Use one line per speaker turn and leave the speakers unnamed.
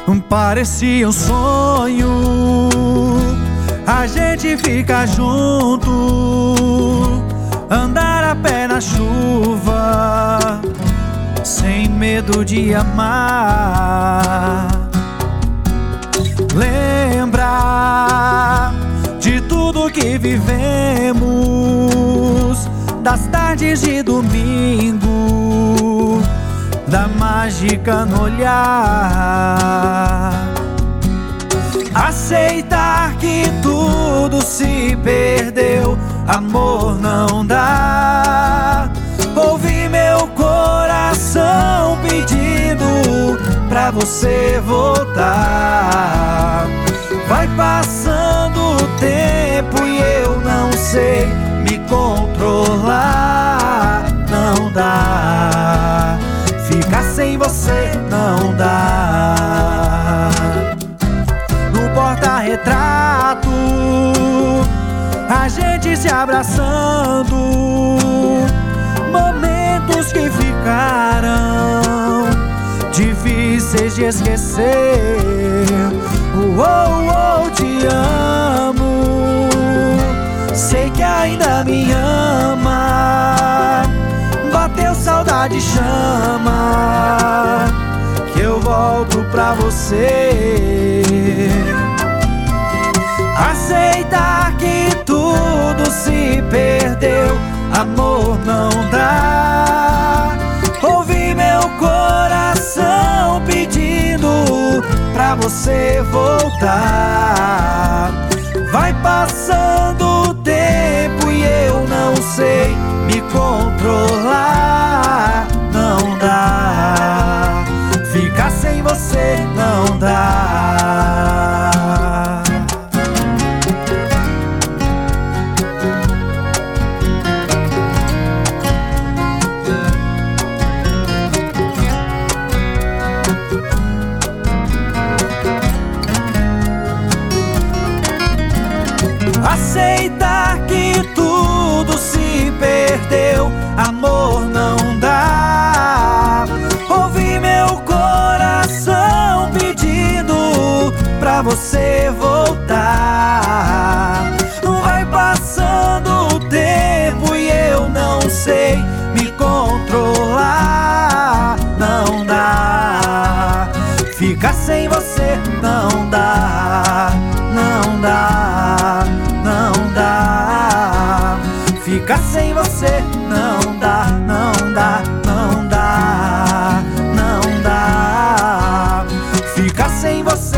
Parecia um sonho a gente ficar junto, andar a pé na chuva, sem medo de amar. Lembrar de tudo que vivemos, das tardes de domingo, da mágica no olhar. Aceitar que tudo se perdeu, amor não dá. Ouvir meu coração pedindo pra você voltar. Vai passando o tempo e eu não sei me controlar. Não dá, ficar sem você não dá. No porta-retrato, a gente se abraçando, momentos que ficaram difíceis de esquecer. Te amo, sei que ainda me ama. Bateu saudade, chama, que eu volto pra você. Aceitar que tudo se perdeu, amor não dá. Ouvir meu coração pedindo pra você voltar. Vai passando o tempo e eu não sei me controlar. Não dá, ficar sem você não dá. Aceitar que tudo se perdeu, amor não dá. Ouvir meu coração pedindo pra você voltar. Vai passando o tempo e eu não sei me controlar. Não dá, ficar sem você não dá. Não dá, não dá. Ficar sem você não dá, não dá, não dá, não dá. Ficar sem você